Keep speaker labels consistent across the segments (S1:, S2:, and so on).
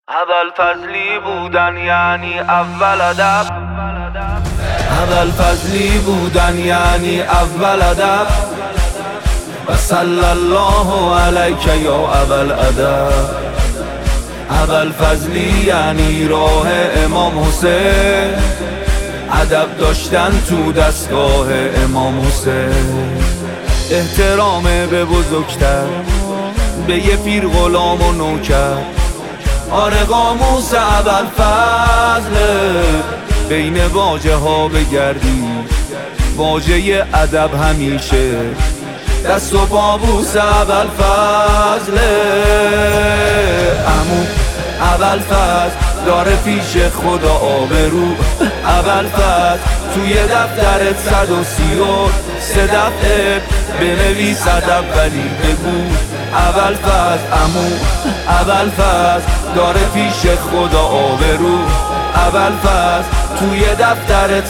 S1: اول فضلی بودن یعنی اول ادب، اول فضلی بودن یعنی اول ادب. و صلی الله علیک یا اول ادب. اول فضلی یعنی راه امام حسین، ادب داشتن تو دستگاه امام حسین. احترام به بزرگتر، به یه پیر غلام و نوکر. آره قاموس اول فضله، بین واژه ها بگردی واژه ادب همیشه دست و پابوس اول فضله. عمو اول فضل داره پیش خدا آبرو. اول فضل توی دفترت 133 دفعه بنویس ادب ولی بگو اول فضل. عمو اول فضل داره پیش خدا آبرو. اول فضل توی دفترت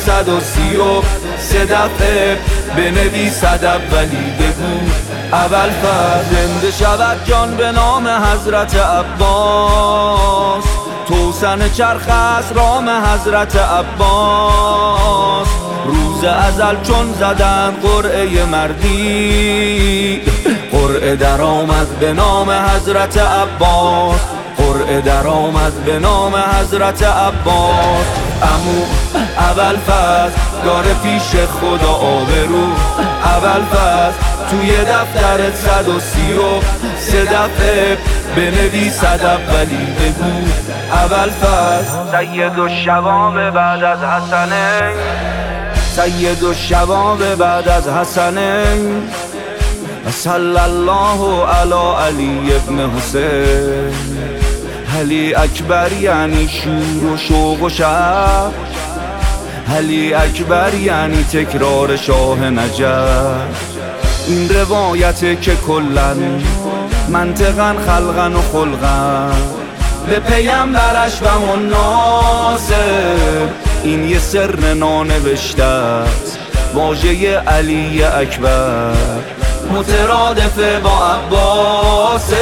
S1: 133 دفعه بنویس ادب ولی بگو اول فضل. زنده شود جان به نام حضرت عباس، توسن چرخ است رام حضرت عباس. روز ازل چون زدن قرعه مردی، قرعه در آمد به نام حضرت عباس. قرعه در آمد به نام حضرت عباس. عمو اول فضل داره پیش خدا آبرو. اول فضل توی دفترت 133 دفعه بنویس ادب ولی بگو اول فضل. سید الشباب بعد از حسنین، سید الشباب بعد از حسنین. صلی الله علی علی ابن حسین. علی اکبر یعنی شور و شوق و شب، علی اکبر یعنی تکرار شاه نجف. این روایته که کلن منطقن خلقن و خلقن به پیامبرش و مناسب. این یه سر نانوشته است واژه علی اکبر، مترادف با عباس.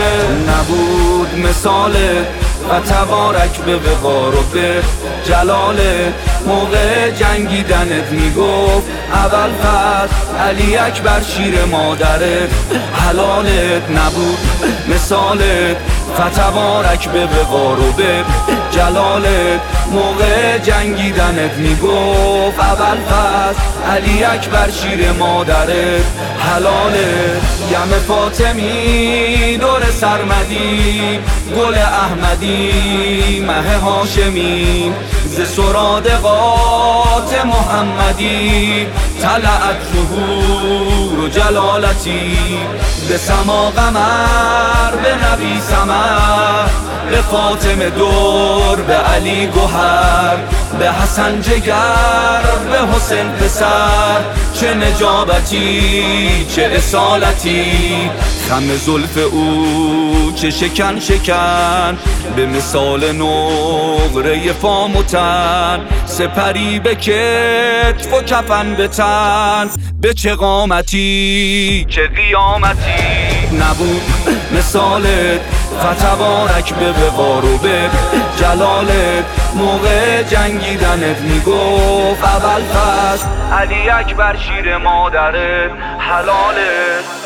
S1: نبود مثاله و تبارک به وقار و به جلاله. موقع جنگیدنت میگفت اول فضل علی اکبر شیر مادرت حلالت. نبود مثالت فتبارک به وقار و به جلالت. موقع جنگیدنت میگفت اول فضل علی اکبر شیر مادرت حلالت. یم فاطمی دور سرمدی، گل احمدی مه هاشمی. ز سرادقات محمدی طلعت ظهور و جلالتی. به سما قمر به نبی سمر، به فاطمه دور به علی گوهر. به حسن جگر به حسین پسر، چه نجابتی چه اصالتی. خم زلف او چه شکن شکن، به مثال نقره فام و تن. سپری به کتف و کفن به تن، به چه قامتی چه قیامتی. نبود مثالت فتبارک به وقار و به جلالت. موقع جنگیدنت میگفت اول فضل علی اکبر شیر مادرت حلالت.